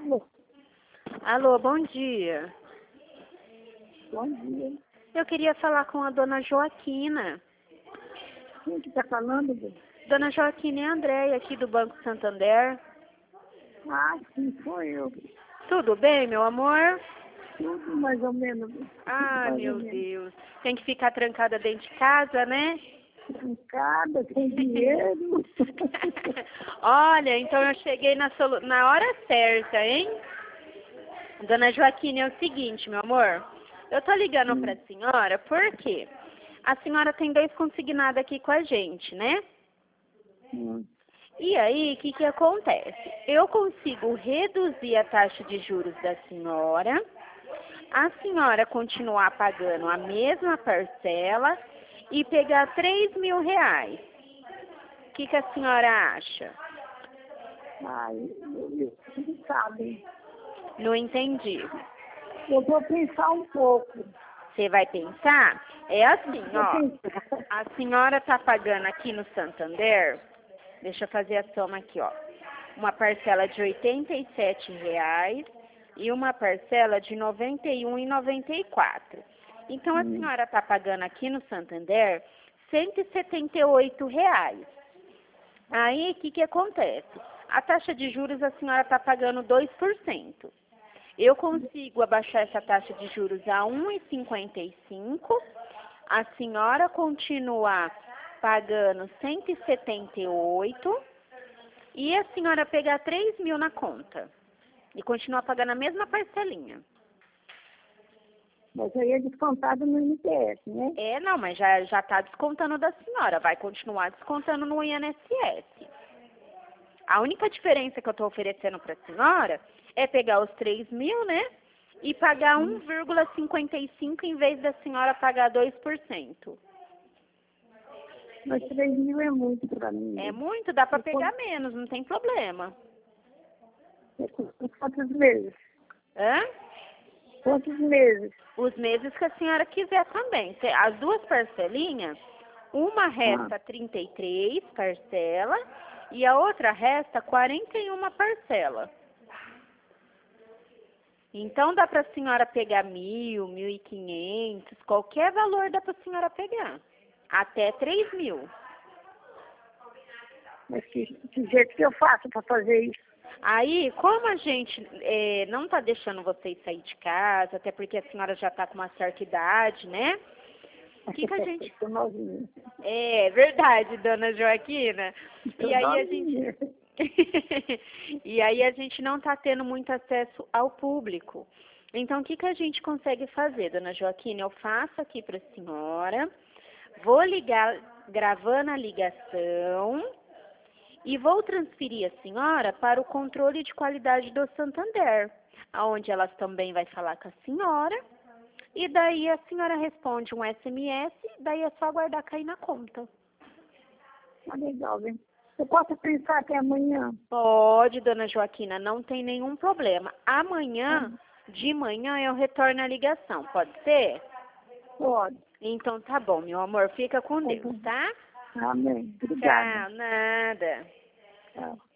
Alô, bom dia. Bom dia. Eu queria falar com a dona Joaquina. Quem que está falando? Bê? Dona Joaquina é a Andréia, aqui do Banco Santander. Ah, sim, sou eu. Tudo bem, meu amor? Tudo mais ou menos. Bê. Ah, Mais meu ou menos. Deus. Tem que ficar trancada dentro de casa, né? Trancada, sem dinheiro. Olha, então eu cheguei na hora certa, hein? Dona Joaquina, é o seguinte, meu amor. Eu tô ligando pra senhora porque a senhora tem 2 consignados aqui com a gente, né? E aí, o que acontece? Eu consigo reduzir a taxa de juros da senhora, a senhora continuar pagando a mesma parcela e pegar R$ 3.000. O que a senhora acha? Ai, não sabe. Não entendi. Eu vou pensar um pouco. Você vai pensar? É assim, Vou ó. pensar. A senhora tá pagando aqui no Santander, deixa eu fazer a soma aqui, ó. Uma parcela de R$ 87,00 e uma parcela de R$ 91,94. Então, a senhora está pagando aqui no Santander R$ 178,00. Aí, o que acontece? A taxa de juros a senhora está pagando 2%. Eu consigo abaixar essa taxa de juros a 1,55. A senhora continuar pagando 178 e a senhora pegar 3.000 na conta e continuar pagando a mesma parcelinha. Mas aí é descontado no INPS, né? É, não, mas já está descontando da senhora, vai continuar descontando no INSS. A única diferença que eu estou oferecendo para a senhora é pegar os 3.000, né? E pagar 1,55 em vez da senhora pagar 2%. Mas 3.000 é muito para mim. É muito, dá para pegar menos, não tem problema. É quantos meses? Hã? Quantos meses? Os meses que a senhora quiser também. As 2 parcelinhas, uma resta 33 parcela e a outra resta 41 parcela. Então dá para a senhora pegar 1.000, 1.500, qualquer valor dá para a senhora pegar. Até 3.000. Mas que jeito que eu faço para fazer isso? Aí, como a gente não está deixando vocês sair de casa, até porque a senhora já está com uma certa idade, né? O que a gente... Tô novinha. É verdade, dona Joaquina. Tô E aí a novinha. gente... E aí a gente não está tendo muito acesso ao público. Então, o que a gente consegue fazer, dona Joaquina? Eu faço aqui para a senhora, vou ligar, gravando a ligação, e vou transferir a senhora para o controle de qualidade do Santander, onde elas também vai falar com a senhora, e daí a senhora responde um SMS, daí é só aguardar cair na conta. Tá legal, hein? Eu posso pensar até amanhã? Pode, dona Joaquina, não tem nenhum problema. Amanhã, de manhã, eu retorno a ligação, pode ser? Pode. Então tá bom, meu amor, fica com Deus, tá? Amém. Obrigada. Tchau, nada. Tchau.